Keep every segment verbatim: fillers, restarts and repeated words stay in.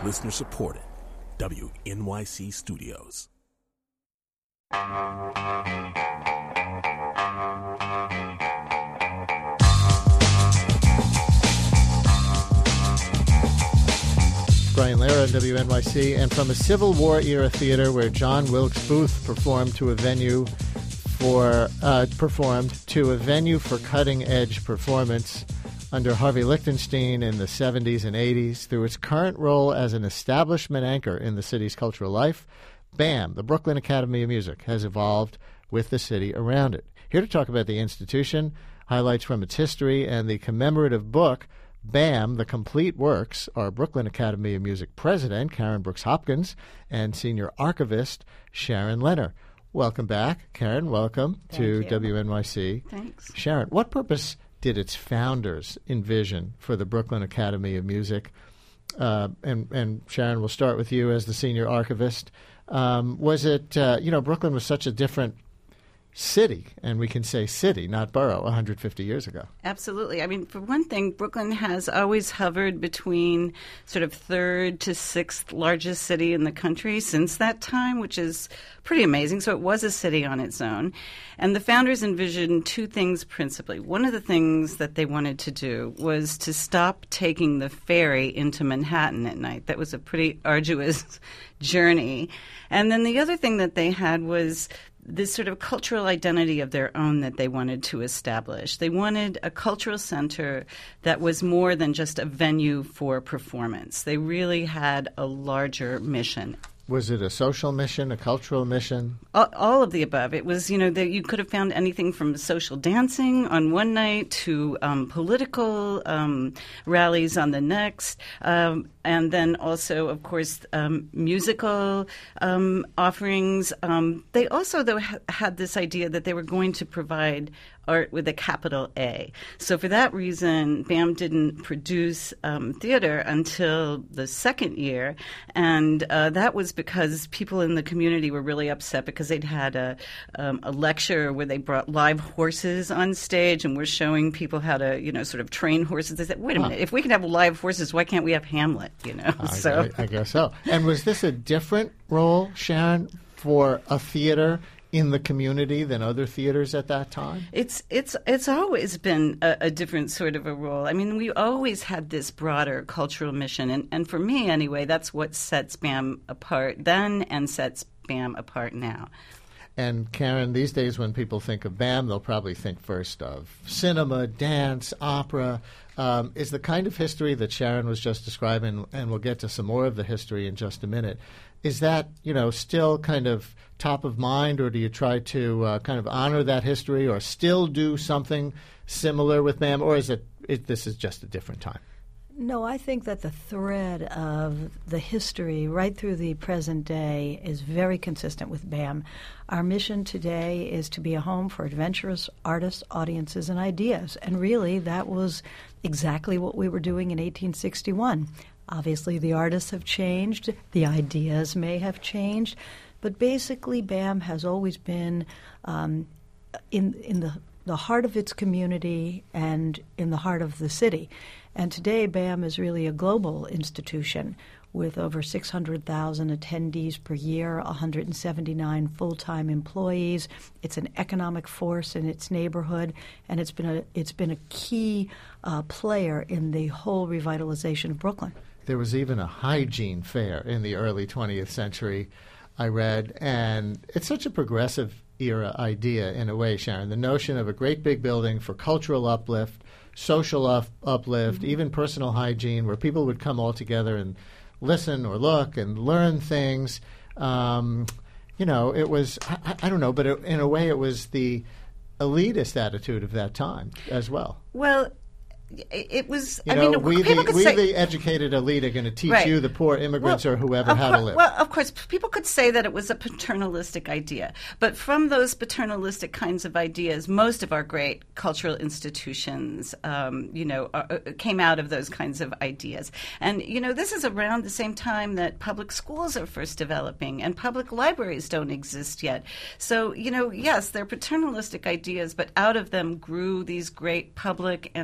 Listener supported. W N Y C Studios. Brian Lara on W N Y C, and from a Civil War era theater where John Wilkes Booth performed to a venue for uh, performed to a venue for cutting edge performance under Harvey Lichtenstein in the seventies and eighties, through its current role as an establishment anchor in the city's cultural life, BAM, the Brooklyn Academy of Music, has evolved with the city around it. Here to talk about the institution, highlights from its history, and the commemorative book BAM, The Complete Works, are Brooklyn Academy of Music President Karen Brooks Hopkins and Senior Archivist Sharon Leonard. Welcome back, Karen. Welcome Thank to you. W N Y C. Thanks. Sharon, what purpose did its founders envision for the Brooklyn Academy of Music? Uh, and, and Sharon, we'll start with you as the Senior Archivist. Um, was it, uh, you know, Brooklyn was such a different city, and we can say city, not borough, one hundred fifty years ago. Absolutely. I mean, for one thing, Brooklyn has always hovered between sort of third to sixth largest city in the country since that time, which is pretty amazing. So it was a city on its own. And the founders envisioned two things principally. One of the things that they wanted to do was to stop taking the ferry into Manhattan at night. That was a pretty arduous journey. And then the other thing that they had was this sort of cultural identity of their own that they wanted to establish. They wanted a cultural center that was more than just a venue for performance. They really had a larger mission. Was it a social mission, a cultural mission? All, all of the above. It was, you know, that you could have found anything from social dancing on one night to um, political um, rallies on the next, um, and then also, of course, um, musical um, offerings. Um, they also, though, ha- had this idea that they were going to provide art with a capital A. So for that reason, BAM didn't produce um, theater until the second year, and uh, that was because people in the community were really upset because they'd had a, um, a lecture where they brought live horses on stage and were showing people how to, you know, sort of train horses. They said, wait a huh. minute, if we can have live horses, why can't we have Hamlet, you know? I, so I, I guess so. And was this a different role, Sharon, for a theater in the community than other theaters at that time? It's it's it's always been a, a different sort of a role. I mean, we always had this broader cultural mission, and, and for me, anyway, that's what sets BAM apart then and sets BAM apart now. And Karen, these days when people think of BAM, they'll probably think first of cinema, dance, opera. Um, is the kind of history that Sharon was just describing, and we'll get to some more of the history in just a minute, is that, you know, still kind of top of mind, or do you try to uh, kind of honor that history or still do something similar with BAM, or is it, it this is just a different time? No, I think that the thread of the history right through the present day is very consistent with BAM. Our mission today is to be a home for adventurous artists, audiences, and ideas. And really, that was exactly what we were doing in eighteen sixty-one. Obviously, the artists have changed. The ideas may have changed. But basically, BAM has always been um, in, in the, the heart of its community and in the heart of the city. And today, BAM is really a global institution with over six hundred thousand attendees per year, one hundred seventy-nine full-time employees. It's an economic force in its neighborhood, and it's been a it's been a key uh, player in the whole revitalization of Brooklyn. There was even a hygiene fair in the early twentieth century, I read, and it's such a progressive era idea in a way, Sharon, the notion of a great big building for cultural uplift, social up- uplift, mm-hmm. even personal hygiene, where people would come all together and listen or look and learn things. Um, you know, it was, I, I don't know, but it, in a way it was the elitist attitude of that time as well. Well, it was, you I know, mean, we, people the, could we say, the educated elite are going to teach right. you, the poor immigrants well, or whoever, of how cour- to live. Well, of course, people could say that it was a paternalistic idea. But from those paternalistic kinds of ideas, most of our great cultural institutions, um, you know, are, came out of those kinds of ideas. And, you know, this is around the same time that public schools are first developing and public libraries don't exist yet. So, you know, yes, they're paternalistic ideas, but out of them grew these great public and nonprofit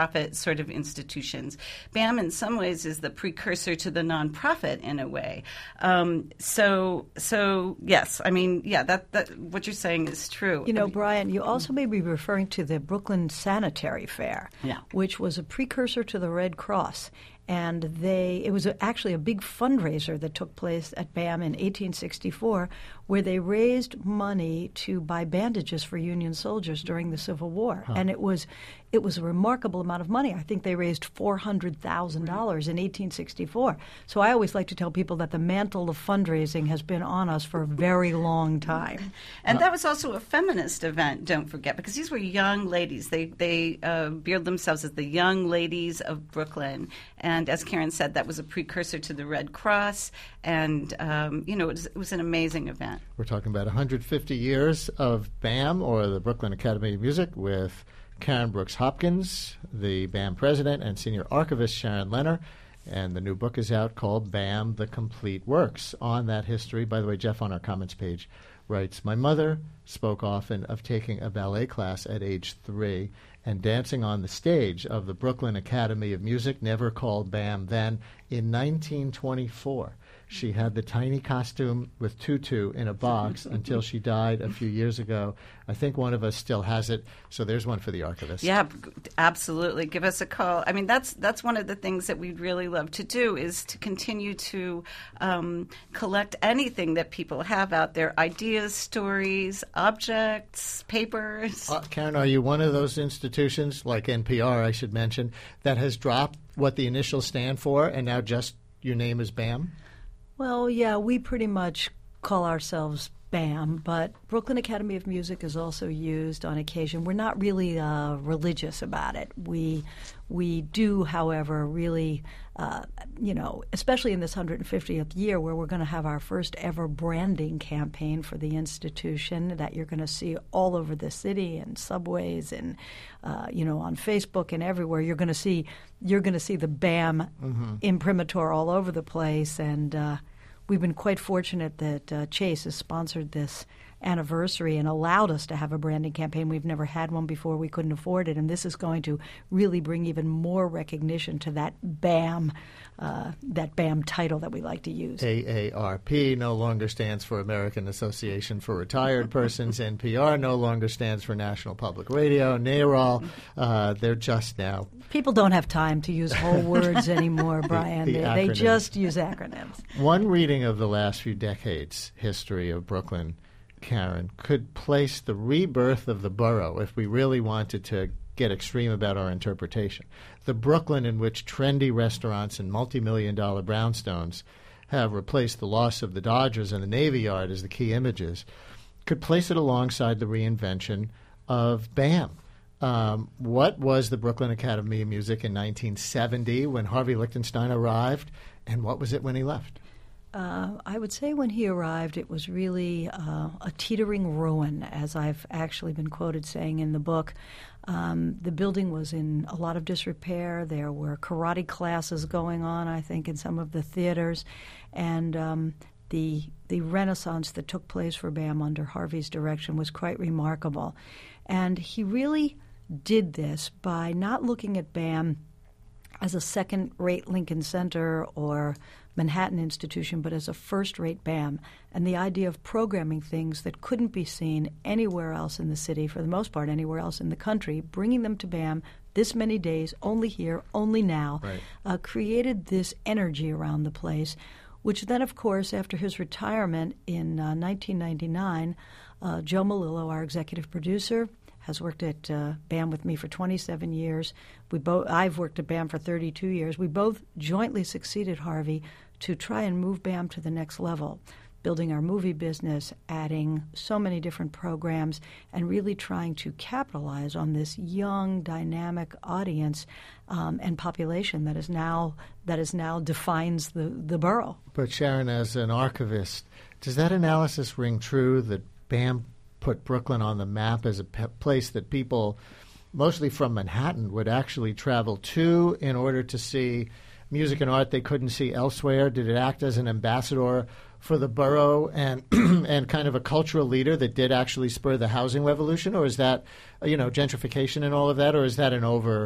nonprofit sort of institutions. BAM, in some ways, is the precursor to the nonprofit in a way. Um, so, so yes, I mean, yeah, that, that what you're saying is true. You know, I mean, Brian, you also may be referring to the Brooklyn Sanitary Fair, Yeah. which was a precursor to the Red Cross. And they it was a, actually a big fundraiser that took place at BAM in eighteen sixty-four, where they raised money to buy bandages for Union soldiers during the Civil War. Huh. And it was it was a remarkable amount of money. I think they raised four hundred thousand dollars in eighteen sixty-four. So I always like to tell people that the mantle of fundraising has been on us for a very long time. And that was also a feminist event, don't forget, because these were young ladies. They they uh, billed themselves as the Young Ladies of Brooklyn. And as Karen said, that was a precursor to the Red Cross. And, um, you know, it was, it was an amazing event. We're talking about one hundred fifty years of BAM, or the Brooklyn Academy of Music, with Karen Brooks Hopkins, the BAM president, and senior archivist Sharon Leonard. And the new book is out called BAM, The Complete Works, on that history. By the way, Jeff on our comments page writes, my mother spoke often of taking a ballet class at age three and dancing on the stage of the Brooklyn Academy of Music, never called BAM then, in nineteen twenty-four. She had the tiny costume with tutu in a box until she died a few years ago. I think one of us still has it, so there's one for the archivist. Yeah, absolutely. Give us a call. I mean, that's that's one of the things that we'd really love to do, is to continue to um, collect anything that people have out there, ideas, stories, objects, papers. Uh, Karen, are you one of those institutions, like N P R, I should mention, that has dropped what the initials stand for and now just your name is BAM? Well, yeah, we pretty much call ourselves BAM, but Brooklyn Academy of Music is also used on occasion. We're not really uh, religious about it. We we do, however, really, uh, you know, especially in this one hundred fiftieth year where we're going to have our first ever branding campaign for the institution that you're going to see all over the city and subways and, uh, you know, on Facebook and everywhere. You're going to see you're going to see the BAM mm-hmm. imprimatur all over the place, and uh, we've been quite fortunate that uh, Chase has sponsored this anniversary and allowed us to have a branding campaign. We've never had one before. We couldn't afford it, and this is going to really bring even more recognition to that BAM, uh, that BAM title that we like to use. A A R P no longer stands for American Association for Retired Persons. N P R no longer stands for National Public Radio. NARAL, uh, they're just now. People don't have time to use whole words anymore, Brian. the, the they, they just use acronyms. One reading of the last few decades' history of Brooklyn, Karen, could place the rebirth of the borough, if we really wanted to get extreme about our interpretation. The Brooklyn in which trendy restaurants and multi-million dollar brownstones have replaced the loss of the Dodgers and the Navy Yard as the key images, could place it alongside the reinvention of BAM. Um, what was the Brooklyn Academy of Music in nineteen seventy when Harvey Lichtenstein arrived, and what was it when he left? Uh, I would say when he arrived, it was really uh, a teetering ruin, as I've actually been quoted saying in the book. Um, the building was in a lot of disrepair. There were karate classes going on, I think, in some of the theaters. And um, the the renaissance that took place for BAM under Harvey's direction was quite remarkable. And he really did this by not looking at BAM as a second-rate Lincoln Center or Manhattan institution, but as a first-rate BAM, and the idea of programming things that couldn't be seen anywhere else in the city, for the most part anywhere else in the country, bringing them to BAM this many days, only here, only now, right. uh, created this energy around the place, which then, of course, after his retirement in uh, nineteen ninety-nine, uh, Joe Malillo, our executive producer, has worked at uh, BAM with me for twenty-seven years. We both, I've worked at BAM for thirty-two years. We both jointly succeeded Harvey to try and move BAM to the next level, building our movie business, adding so many different programs, and really trying to capitalize on this young, dynamic audience um, and population that is now that is now defines the, the borough. But Sharon, as an archivist, does that analysis ring true that BAM put Brooklyn on the map as a pe- place that people, mostly from Manhattan, would actually travel to in order to see music and art they couldn't see elsewhere? Did it act as an ambassador for the borough and and kind of a cultural leader that did actually spur the housing revolution? Or is that, you know, gentrification and all of that? Or is that an over,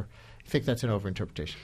You think that's an overinterpretation?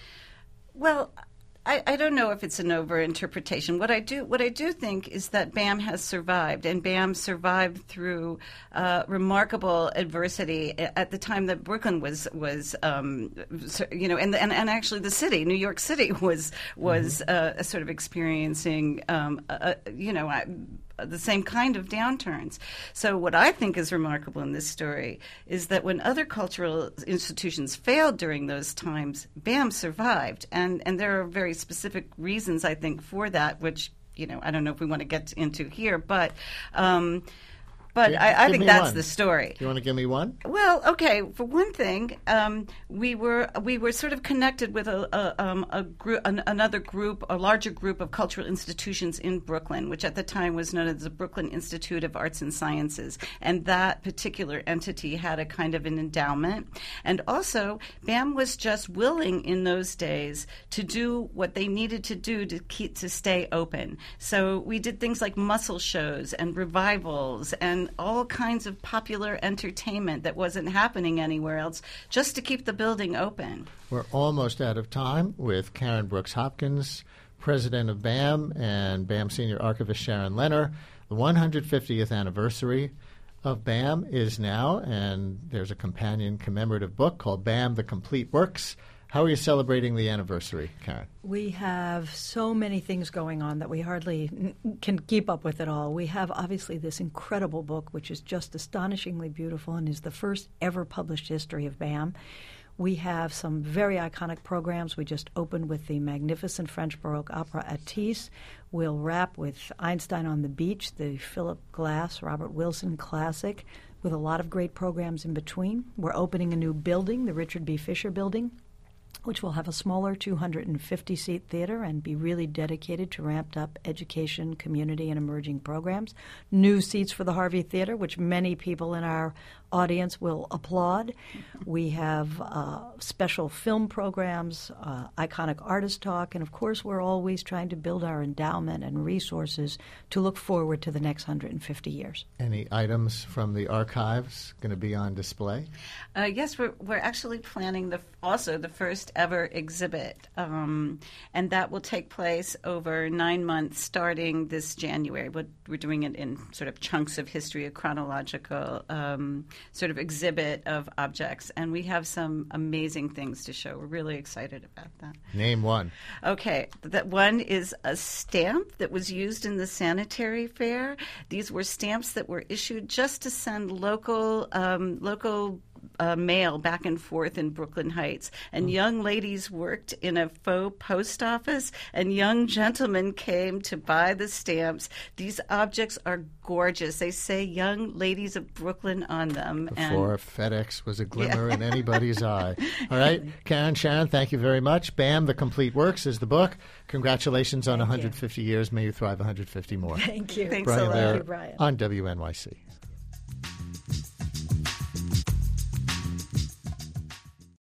Well, I, I don't know if it's an overinterpretation. What I do, what I do think is that BAM has survived, and BAM survived through uh, remarkable adversity at the time that Brooklyn was was, um, you know, and, and and actually the city, New York City, was was mm-hmm. uh, sort of experiencing, um, a, you know. I, the same kind of downturns. So what I think is remarkable in this story is that when other cultural institutions failed during those times, BAM survived. And, and there are very specific reasons, I think, for that, which, you know, I don't know if we want to get into here, but um, but Give, I, I give think me that's one. the story. Do you want to give me one? Well, okay. For one thing, um, we were we were sort of connected with a, a, um, a group, an, another group, a larger group of cultural institutions in Brooklyn, which at the time was known as the Brooklyn Institute of Arts and Sciences, and that particular entity had a kind of an endowment, and also BAM was just willing in those days to do what they needed to do to keep to stay open. So we did things like muscle shows and revivals and all kinds of popular entertainment that wasn't happening anywhere else, just to keep the building open. We're almost out of time with Karen Brooks Hopkins, president of BAM, and BAM senior archivist Sharon Leonard. The one hundred fiftieth anniversary of BAM is now, and there's a companion commemorative book called BAM: The Complete Works. How are you celebrating the anniversary, Karen? We have so many things going on that we hardly n- can keep up with it all. We have obviously this incredible book, which is just astonishingly beautiful and is the first ever published history of BAM. We have some very iconic programs. We just opened with the magnificent French Baroque opera Attis. We'll wrap with Einstein on the Beach, the Philip Glass, Robert Wilson classic, with a lot of great programs in between. We're opening a new building, the Richard B. Fisher Building, which will have a smaller two hundred fifty seat theater and be really dedicated to ramped up education, community, and emerging programs. New seats for the Harvey Theater, which many people in our audience will applaud. We have uh, special film programs, uh, iconic artist talk, and of course we're always trying to build our endowment and resources to look forward to the next one hundred fifty years. Any items from the archives going to be on display? Uh, yes, we're we're actually planning the also the first ever exhibit, um, and that will take place over nine months starting this January. We're, we're doing it in sort of chunks of history, a chronological um, sort of exhibit of objects, and we have some amazing things to show. We're really excited about that. Name one. Okay, that one is a stamp that was used in the sanitary fair. These were stamps that were issued just to send local um, local Uh, mail back and forth in Brooklyn Heights. And mm. young ladies worked in a faux post office, and young gentlemen came to buy the stamps. These objects are gorgeous. They say Young Ladies of Brooklyn on them. Before and FedEx was a glimmer yeah. in anybody's eye. All right, Karen, Sharon, thank you very much. BAM: The Complete Works is the book. Congratulations on thank one hundred fifty you. years. May you thrive one hundred fifty more. Thank you. Thanks Brian a lot. Lehrer Thank you, Brian. on W N Y C.